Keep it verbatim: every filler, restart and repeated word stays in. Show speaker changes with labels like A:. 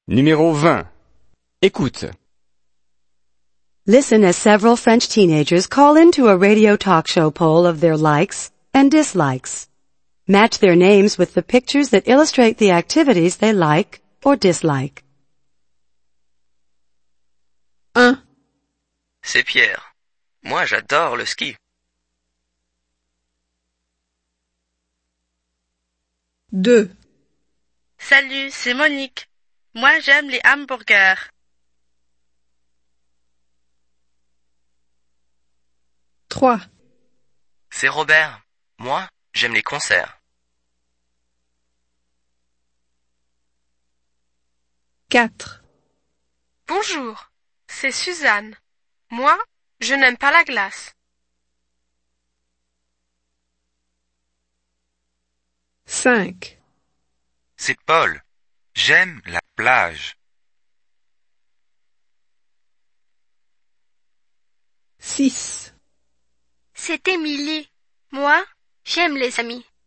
A: Numéro vingt. Écoute.
B: Listen as several French teenagers call into a radio talk show poll of their likes and dislikes. Match their names with the pictures that illustrate the activities they like or dislike.
C: un,
D: C'est Pierre. Moi, j'adore le ski.
C: deux,
E: Salut, c'est Monique. Moi, j'aime les hamburgers.
C: trois,
D: C'est Robert. Moi, j'aime les concerts.
C: quatre,
E: Bonjour, c'est Suzanne. Moi, je n'aime pas la glace.
C: cinq,
F: C'est Paul. J'aime la plage.
C: six,
E: C'est Émilie. Moi, j'aime les amis.